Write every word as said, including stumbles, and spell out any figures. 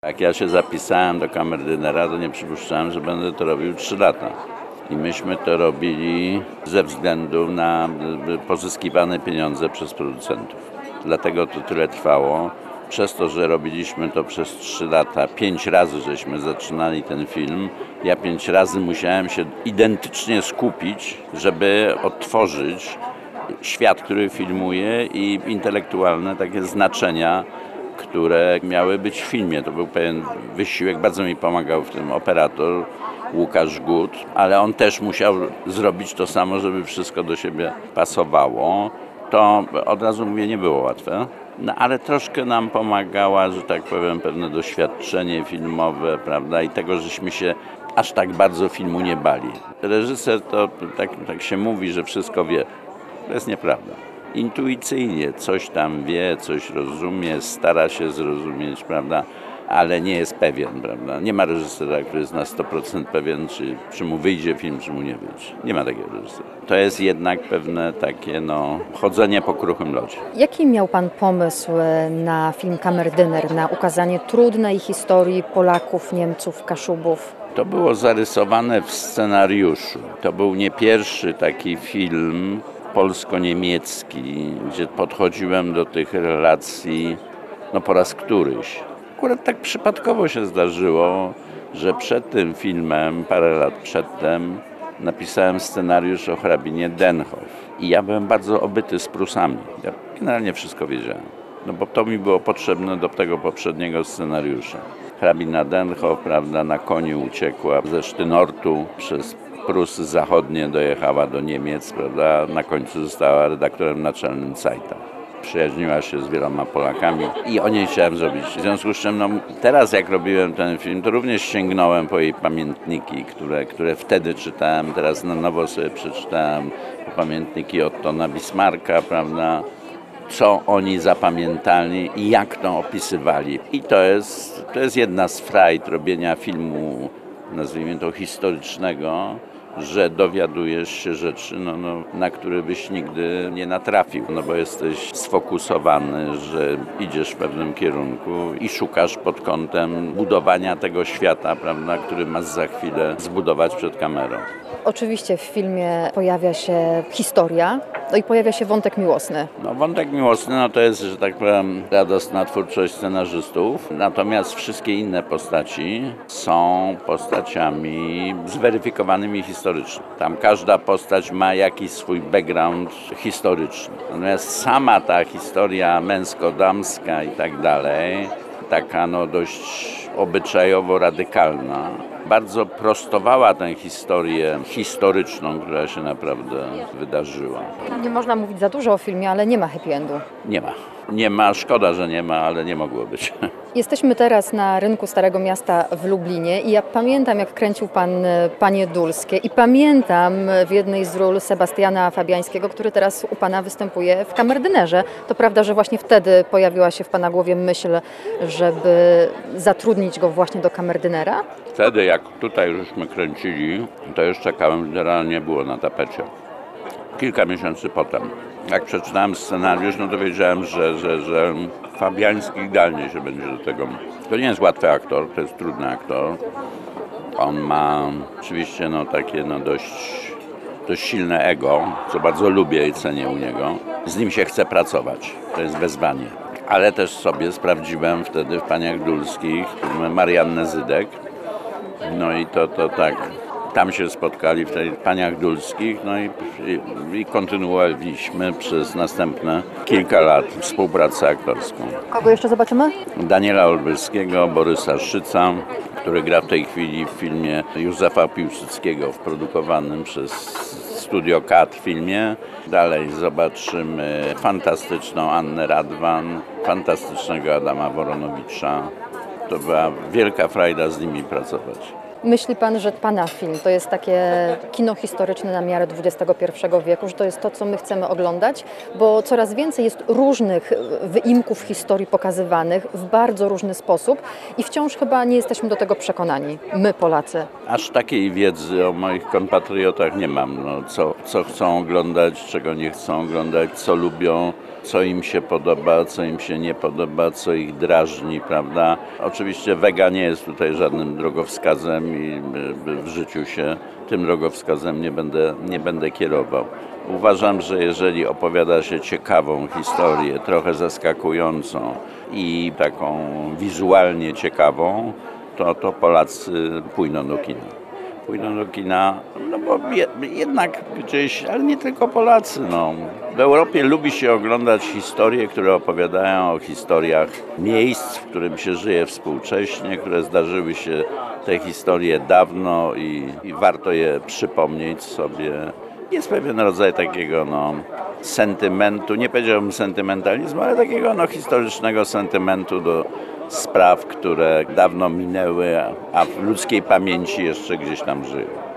Jak ja się zapisałem do kamerdynera, to nie przypuszczałem, że będę to robił trzy lata. I myśmy to robili ze względu na pozyskiwane pieniądze przez producentów. Dlatego to tyle trwało. Przez to, że robiliśmy to przez trzy lata, pięć razy żeśmy zaczynali ten film, ja pięć razy musiałem się identycznie skupić, żeby odtworzyć świat, który filmuję i intelektualne takie znaczenia, które miały być w filmie. To był pewien wysiłek, bardzo mi pomagał w tym operator Łukasz Gut, ale on też musiał zrobić to samo, żeby wszystko do siebie pasowało. To od razu mówię, nie było łatwe, no ale troszkę nam pomagała, że tak powiem, pewne doświadczenie filmowe, prawda, i tego, żeśmy się aż tak bardzo filmu nie bali. Reżyser to tak, tak się mówi, że wszystko wie. To jest nieprawda. Intuicyjnie coś tam wie, coś rozumie, stara się zrozumieć, prawda, ale nie jest pewien, prawda. Nie ma reżysera, który jest na sto procent pewien, czy, czy mu wyjdzie film, czy mu nie wyjdzie. Nie ma takiego reżysera. To jest jednak pewne takie, no, chodzenie po kruchym lodzie. Jaki miał Pan pomysł na film Kamerdyner, na ukazanie trudnej historii Polaków, Niemców, Kaszubów? To było zarysowane w scenariuszu. To był nie pierwszy taki film polsko-niemiecki, gdzie podchodziłem do tych relacji no po raz któryś. Akurat tak przypadkowo się zdarzyło, że przed tym filmem, parę lat przedtem, napisałem scenariusz o hrabinie Denhof. I ja byłem bardzo obyty z Prusami. Ja generalnie wszystko wiedziałem. No bo to mi było potrzebne do tego poprzedniego scenariusza. Hrabina Denhof, prawda, na koniu uciekła ze Sztynortu przez Prusy Zachodnie, dojechała do Niemiec, prawda, na końcu została redaktorem naczelnym Zeita. Przyjaźniła się z wieloma Polakami i o niej chciałem zrobić. W związku z czym no, teraz jak robiłem ten film, to również sięgnąłem po jej pamiętniki, które, które wtedy czytałem, teraz na nowo sobie przeczytałem pamiętniki Ottona Bismarcka, prawda, co oni zapamiętali i jak to opisywali. I to jest, to jest jedna z frajd robienia filmu, nazwijmy to historycznego, że dowiadujesz się rzeczy, no, no, na które byś nigdy nie natrafił, no bo jesteś sfokusowany, że idziesz w pewnym kierunku i szukasz pod kątem budowania tego świata, prawda, który masz za chwilę zbudować przed kamerą. Oczywiście w filmie pojawia się historia, no i pojawia się wątek miłosny. No, wątek miłosny no, to jest, że tak powiem, radosna twórczość scenarzystów, natomiast wszystkie inne postaci są postaciami zweryfikowanymi historycznie. Tam każda postać ma jakiś swój background historyczny. Natomiast sama ta historia męsko-damska i tak dalej, taka no dość obyczajowo radykalna, bardzo prostowała tę historię historyczną, która się naprawdę wydarzyła. Nie można mówić za dużo o filmie, ale nie ma happy endu. Nie ma. Nie ma, szkoda, że nie ma, ale nie mogło być. Jesteśmy teraz na rynku Starego Miasta w Lublinie i ja pamiętam, jak kręcił Pan Panie Dulskie i pamiętam w jednej z ról Sebastiana Fabiańskiego, który teraz u Pana występuje w Kamerdynerze. To prawda, że właśnie wtedy pojawiła się w Pana głowie myśl, żeby zatrudnić go właśnie do Kamerdynera? Wtedy, jak tutaj żeśmy kręcili, to już czekałem, generalnie było na tapecie. Kilka miesięcy potem. Jak przeczytałem scenariusz, no to wiedziałem, że, że, że Fabiański idealnie się będzie do tego. To nie jest łatwy aktor, to jest trudny aktor. On ma oczywiście no, takie no, dość, dość silne ego, co bardzo lubię i cenię u niego. Z nim się chce pracować, to jest wyzwanie. Ale też sobie sprawdziłem wtedy w Paniach Dulskich Mariannę Zydek. No i to, to tak, tam się spotkali w tych Paniach Dulskich, no i, i, i kontynuowaliśmy przez następne kilka lat współpracę aktorską. Kogo jeszcze zobaczymy? Daniela Olbryskiego, Borysa Szyca, który gra w tej chwili w filmie Józefa Piłsudskiego, wprodukowanym przez Studio Kat filmie. Dalej zobaczymy fantastyczną Annę Radwan, fantastycznego Adama Woronowicza. To była wielka frajda z nimi pracować. Myśli pan, że pana film to jest takie kino historyczne na miarę dwudziestego pierwszego wieku, że to jest to, co my chcemy oglądać? Bo coraz więcej jest różnych wyimków historii pokazywanych w bardzo różny sposób i wciąż chyba nie jesteśmy do tego przekonani, my Polacy. Aż takiej wiedzy o moich kompatriotach nie mam. No, co, co chcą oglądać, czego nie chcą oglądać, co lubią, co im się podoba, co im się nie podoba, co ich drażni, prawda? Oczywiście wega nie jest tutaj żadnym drogowskazem i w życiu się tym drogowskazem nie będę, nie będę kierował. Uważam, że jeżeli opowiada się ciekawą historię, trochę zaskakującą i taką wizualnie ciekawą, to, to Polacy pójdą do kina. Pójdą do kina, no bo jednak gdzieś, ale nie tylko Polacy, no. W Europie lubi się oglądać historie, które opowiadają o historiach miejsc, w którym się żyje współcześnie, które zdarzyły się te historie dawno i, i warto je przypomnieć sobie. Jest pewien rodzaj takiego no, sentymentu, nie powiedziałbym sentymentalizmu, ale takiego no, historycznego sentymentu do spraw, które dawno minęły, a w ludzkiej pamięci jeszcze gdzieś tam żyły.